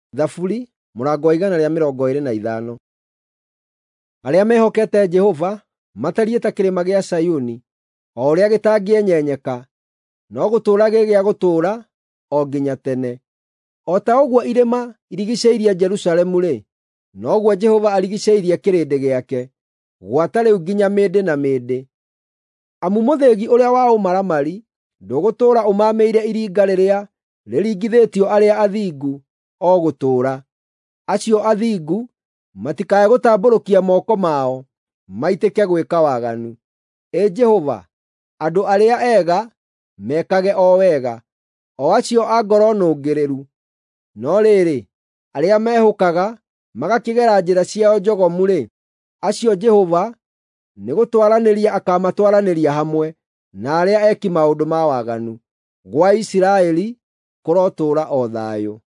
Thaburi mũrango wa 125. Arĩa mehokete Jehova matariĩ ta kĩrĩma gĩa Sayuni, o ũrĩa gĩtangĩenyenyeka, no gũtũũra gĩa gũtũũra o nginya tene. O ta ũguo irĩma irigicĩirie Jerusalemu-rĩ, noguo Jehova arigicĩirie kĩrĩndĩ gĩake, gwata rĩu nginya mĩndĩ na mĩndĩ. Amu mũthĩgi ũrĩa wa ũmaramari ndũgũtũũra ũmamĩire iringa rĩrĩa rĩringithĩtio arĩa athingu o gũtũũra. Acio athingu matikae gũtambũrũkia moko mao maitĩke gwĩka waganu. Jehova, andũ arĩa ega mekage o wega, o acio a ngoro nũngĩrĩru. No rĩrĩ, arĩa mehũkaga magakĩgera njĩra ciao njogomu-rĩ, acio Jehova nĩ gũtwaranĩria akamatwaranĩria hamwe na arĩa eki maũndũ ma waganu. Gwa Isiraeli kũrotũũra o thayũ.